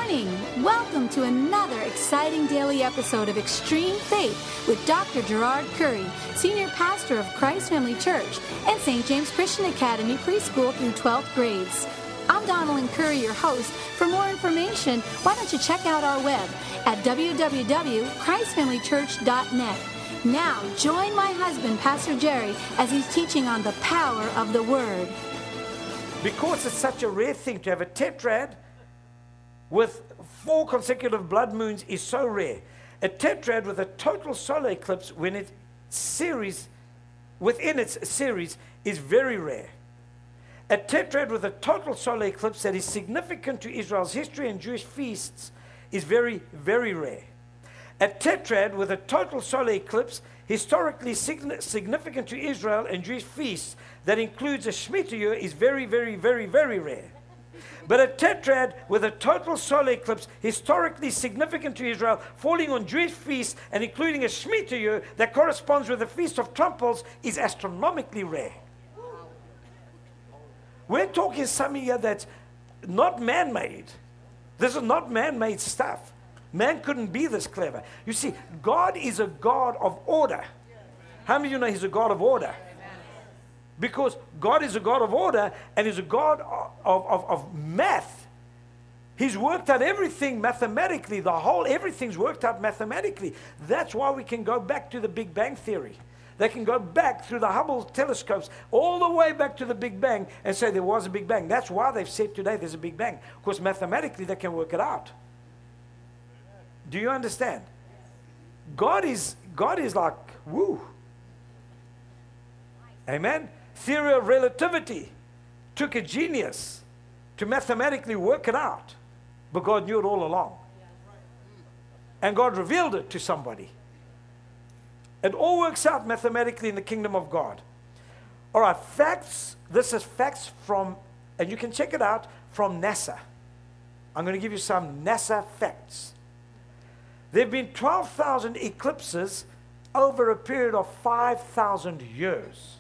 morning. Welcome to another exciting daily episode of Extreme Faith with Dr. Gerard Curry, Senior Pastor of Christ Family Church and St. James Christian Academy preschool through 12th grades. I'm Donalyn Curry, your host. For more information, why don't you check out our web at www.christfamilychurch.net. Now, join my husband, Pastor Jerry, as he's teaching on the power of the Word. Because it's such a rare thing to have a tetrad with 4 consecutive blood moons is so rare. A tetrad with a total solar eclipse within its series is very rare. A tetrad with a total solar eclipse that is significant to Israel's history and Jewish feasts is very, very rare. A tetrad with a total solar eclipse historically significant to Israel and Jewish feasts that includes a Shemitah year is very, very, very, very rare. But a tetrad with a total solar eclipse historically significant to Israel falling on Jewish feasts and including a Shemitah year that corresponds with the Feast of Trumpets is astronomically rare. We're talking something here that's not man-made. This is not man-made stuff. Man couldn't be this clever. You see, God is a God of order. How many of you know He's a God of order? Because God is a God of order and He's a God of math. He's worked out everything mathematically. Everything's worked out mathematically. That's why we can go back to the Big Bang Theory. They can go back through the Hubble telescopes all the way back to the Big Bang and say there was a Big Bang. That's why they've said today there's a Big Bang. Because mathematically they can work it out. Do you understand? God is like, woo. Amen? Theory of relativity took a genius to mathematically work it out. But God knew it all along. And God revealed it to somebody. It all works out mathematically in the kingdom of God. All right, facts. This is facts from, and you can check it out from NASA. I'm going to give you some NASA facts. There have been 12,000 eclipses over a period of 5,000 years.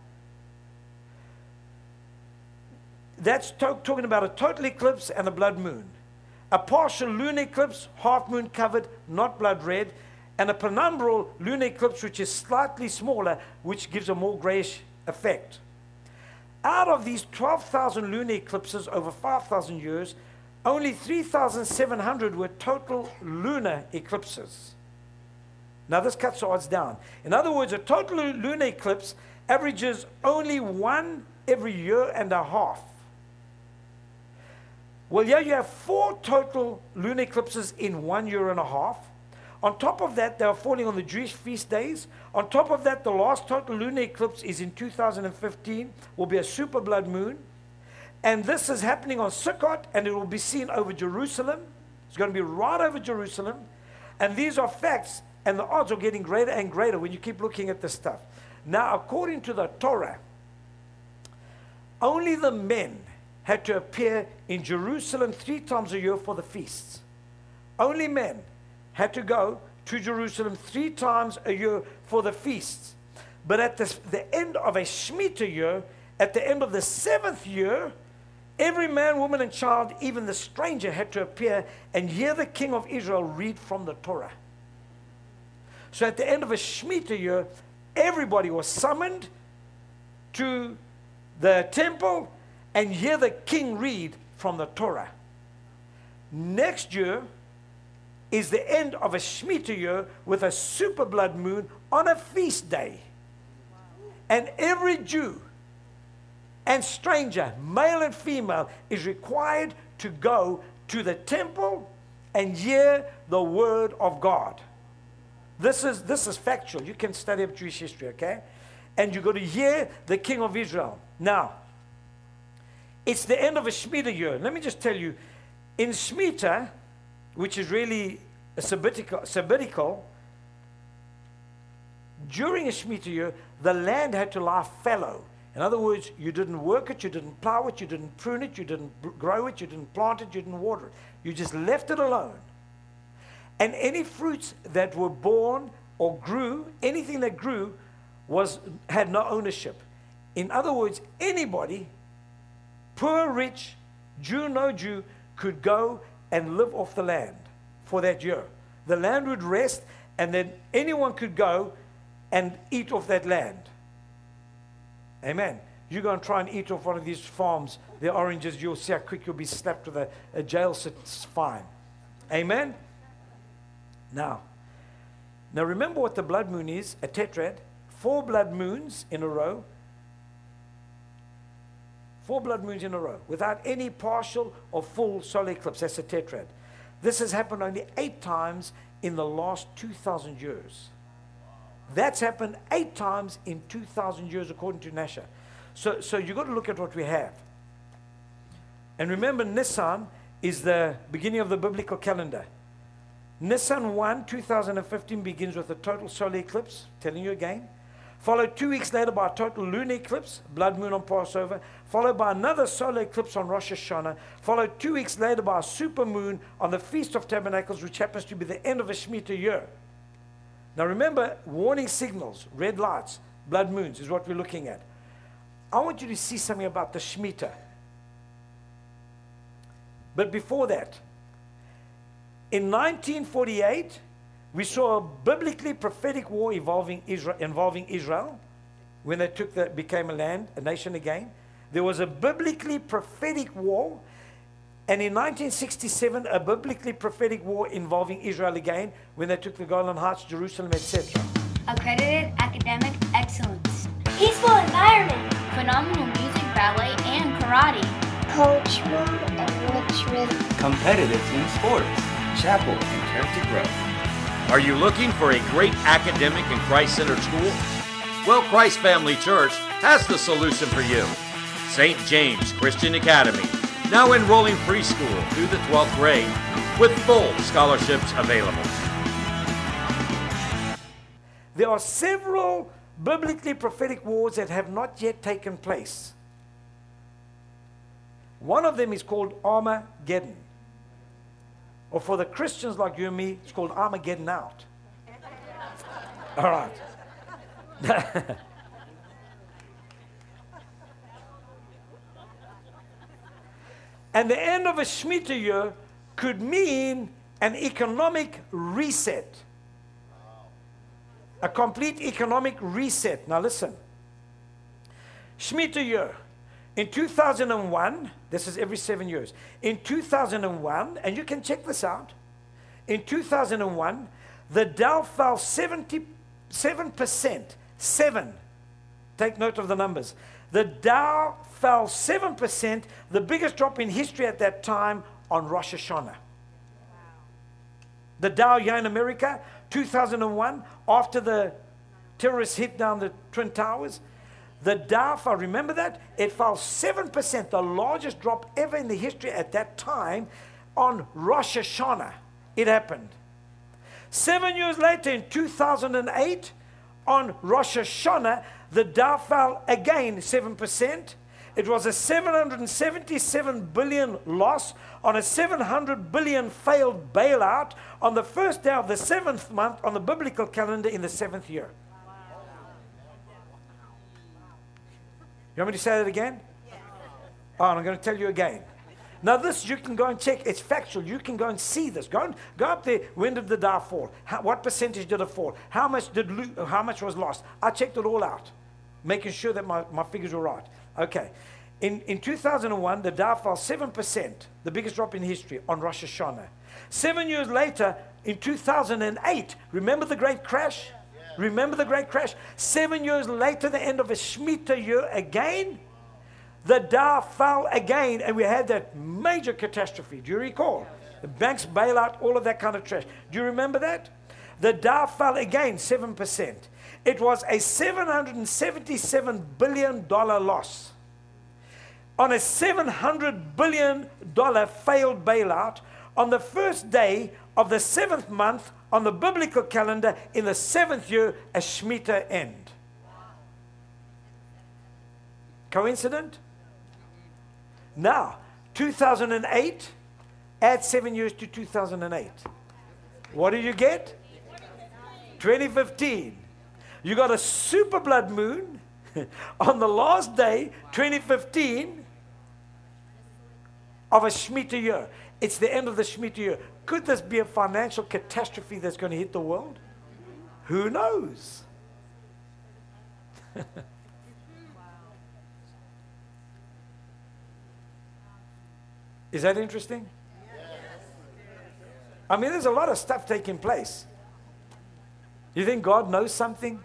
That's talking about a total eclipse and a blood moon. A partial lunar eclipse, half moon covered, not blood red, and a penumbral lunar eclipse, which is slightly smaller, which gives a more grayish effect. Out of these 12,000 lunar eclipses over 5,000 years, only 3,700 were total lunar eclipses. Now this cuts the odds down. In other words, a total lunar eclipse averages only one every year and a half. Well, yeah, you have 4 total lunar eclipses in 1 year and a half. On top of that, they are falling on the Jewish feast days. On top of that, the last total lunar eclipse is in 2015, will be a super blood moon. And this is happening on Sukkot, and it will be seen over Jerusalem. It's going to be right over Jerusalem. And these are facts, and the odds are getting greater and greater when you keep looking at this stuff. Now, according to the Torah, only the men had to appear in Jerusalem 3 times a year for the feasts. Only men had to go to Jerusalem 3 times a year for the feasts. But at the end of a Shemitah year, at the end of the 7th year, every man, woman, and child, even the stranger, had to appear and hear the king of Israel read from the Torah. So at the end of a Shemitah year, everybody was summoned to the temple and hear the king read from the Torah. Next year is the end of a Shemitah year with a super blood moon on a feast day. And every Jew and stranger, male and female, is required to go to the temple and hear the word of God. This is factual. You can study up Jewish history, okay? And you got to hear the king of Israel. Now, it's the end of a Shemitah year. Let me just tell you, in Shemitah, which is really a sabbatical, during a Shemitah year, the land had to lie fallow. In other words, you didn't work it, you didn't plow it, you didn't prune it, you didn't grow it, you didn't plant it, you didn't water it. You just left it alone. And any fruits that were born or grew, anything that grew, had no ownership. In other words, anybody, poor, rich, Jew, no Jew, could go and live off the land for that year. The land would rest, and then anyone could go and eat off that land. Amen. You go and try and eat off one of these farms, the oranges, you'll see how quick you'll be slapped with a jail fine. Amen. Now remember what the blood moon is, a tetrad. 4 blood moons in a row. 4 blood moons in a row without any partial or full solar eclipse. That's a tetrad. This has happened only 8 times in the last 2,000 years. That's happened 8 times in 2,000 years according to NASA. So you've got to look at what we have. And remember, Nisan is the beginning of the biblical calendar. Nisan 1, 2015 begins with a total solar eclipse, telling you again. Followed 2 weeks later by a total lunar eclipse, blood moon on Passover. Followed by another solar eclipse on Rosh Hashanah. Followed 2 weeks later by a super moon on the Feast of Tabernacles, which happens to be the end of a Shemitah year. Now remember, warning signals, red lights, blood moons is what we're looking at. I want you to see something about the Shemitah. But before that, in 1948, we saw a biblically prophetic war involving Israel when they became a nation again. There was a biblically prophetic war, and in 1967, a biblically prophetic war involving Israel again when they took the Golan Heights, Jerusalem, etc. Accredited academic excellence. Peaceful environment. Phenomenal music, ballet, and karate. Cultural enrichment. Competitive team sports. Chapel and character growth. Are you looking for a great academic and Christ-centered school? Well, Christ Family Church has the solution for you. St. James Christian Academy, now enrolling preschool through the 12th grade with full scholarships available. There are several biblically prophetic wars that have not yet taken place. One of them is called Armageddon. Or for the Christians like you and me, it's called Armageddon out. All right. And the end of a Shemitah year could mean an economic reset. A complete economic reset. Now listen. Shemitah year. In 2001, this is every 7 years. In 2001, and you can check this out. In 2001, the Dow fell 77%. 7. Take note of the numbers. The Dow fell 7%, the biggest drop in history at that time on Rosh Hashanah. The Dow here in America, 2001, after the terrorists hit down the Twin Towers, the Dow fell, remember that? It fell 7%, the largest drop ever in the history at that time on Rosh Hashanah. It happened. 7 years later, in 2008, on Rosh Hashanah, the Dow fell again 7%. It was a 777 billion loss on a 700 billion failed bailout on the first day of the 7th month on the biblical calendar in the 7th year. You want me to say that again? Oh, and I'm going to tell you again. Now this you can go and check. It's factual. You can go and see this. Go up there. When did the Dow fall? What percentage did it fall? How much was lost? I checked it all out, making sure that my figures were right. Okay. In 2001, the Dow fell 7%, the biggest drop in history on Rosh Hashanah. 7 years later, in 2008, remember the great crash? Remember the great crash? 7 years later, the end of a Shemitah year again, the Dow fell again, and we had that major catastrophe. Do you recall? The banks bailout, all of that kind of trash. Do you remember that? The Dow fell again 7%. It was a $777 billion loss. On a $700 billion failed bailout on the first day of the 7th month on the biblical calendar in the 7th year, a Shemitah end. Coincident? Now, 2008, add 7 years to 2008. What do you get? 2015. You got a super blood moon on the last day, 2015, of a Shemitah year. It's the end of the Shemitah year. Could this be a financial catastrophe that's going to hit the world? Who knows? Is that interesting? I mean, there's a lot of stuff taking place. You think God knows something?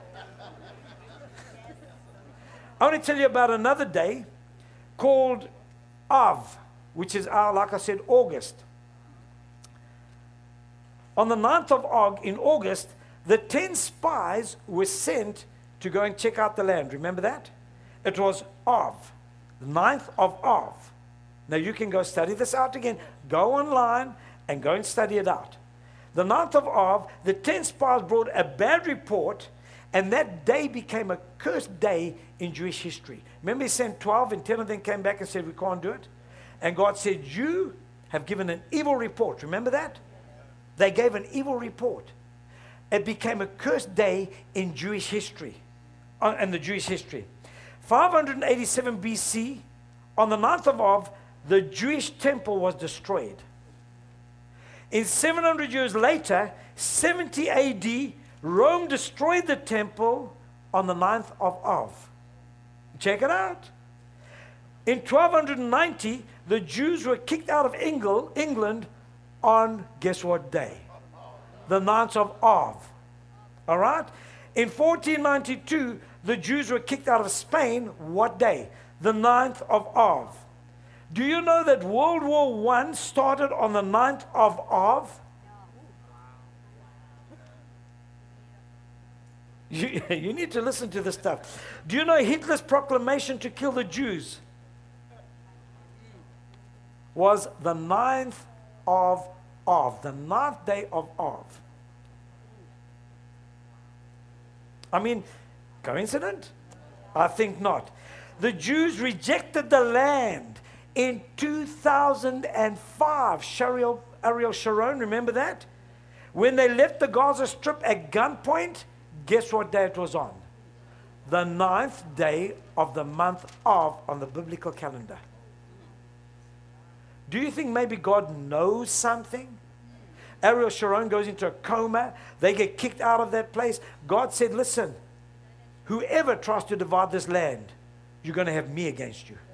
I want to tell you about another day called Av, which is like I said, August. On the 9th of Av, in August, the 10 spies were sent to go and check out the land. Remember that? It was Av, the 9th of Av. Now you can go study this out again. Go online and go and study it out. The 9th of Av, the 10 spies brought a bad report, and that day became a cursed day in Jewish history. Remember, he sent 12, and 10 of them came back and said, we can't do it. And God said, you have given an evil report. Remember that? They gave an evil report. It became a cursed day in Jewish history, in the Jewish history. 587 BC, on the 9th of Av, the Jewish temple was destroyed. In 700 years later, 70 AD, Rome destroyed the temple on the 9th of Av. Check it out. In 1290, the Jews were kicked out of England on, guess what day? The 9th of Av. All right? In 1492, the Jews were kicked out of Spain. What day? The 9th of Av. Do you know that World War I started on the 9th of Av? You need to listen to this stuff. Do you know Hitler's proclamation to kill the Jews was the 9th of Av, the 9th day of Av? I mean, coincident? I think not. The Jews rejected the land in 2005. Ariel Sharon, remember that? When they left the Gaza Strip at gunpoint, guess what day it was on? The 9th day of the month Av on the biblical calendar. Do you think maybe God knows something? Ariel Sharon goes into a coma. They get kicked out of that place. God said, listen, whoever tries to divide this land, you're going to have me against you.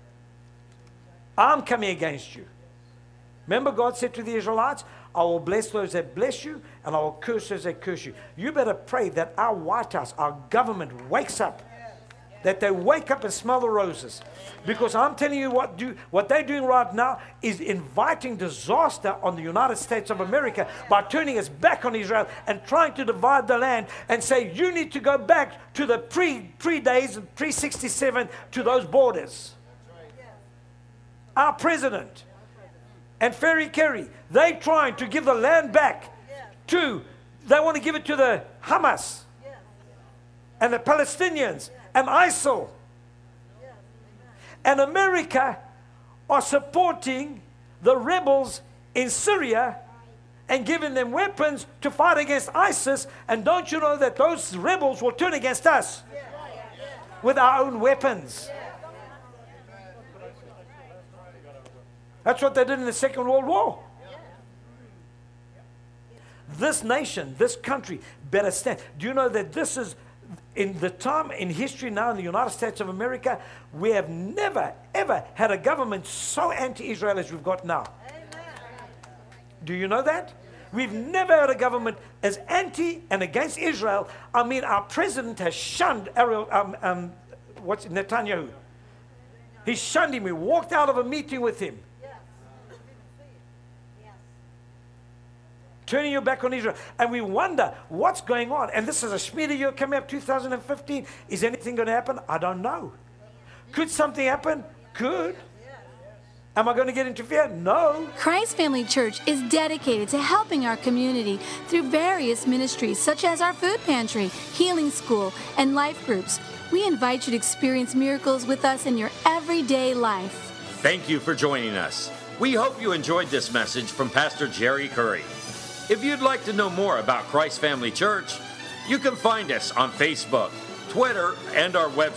I'm coming against you. Remember, God said to the Israelites, I will bless those that bless you, and I will curse those that curse you. You better pray that our White House, our government wakes up. That they wake up and smell the roses. Because I'm telling you what they're doing right now is inviting disaster on the United States of America by turning its back on Israel and trying to divide the land and say, you need to go back to the pre-days, pre-67, to those borders. Our president and Ferry Kerry, they trying to give the land back they want to give it to the Hamas and the Palestinians and ISIL. And America are supporting the rebels in Syria and giving them weapons to fight against ISIS. And don't you know that those rebels will turn against us with our own weapons? That's what they did in the Second World War. This nation, this country better stand. Do you know that this is, in the time in history now in the United States of America, we have never, ever had a government so anti-Israel as we've got now. Do you know that? We've never had a government as anti and against Israel. I mean, our president has shunned Netanyahu. He shunned him. He walked out of a meeting with him. Turning your back on Israel. And we wonder what's going on. And this is a Shemitah year coming up, 2015. Is anything going to happen? I don't know. Could something happen? Could. Am I going to get interfered? No. Christ Family Church is dedicated to helping our community through various ministries such as our food pantry, healing school, and life groups. We invite you to experience miracles with us in your everyday life. Thank you for joining us. We hope you enjoyed this message from Pastor Jerry Curry. If you'd like to know more about Christ Family Church, you can find us on Facebook, Twitter, and our website.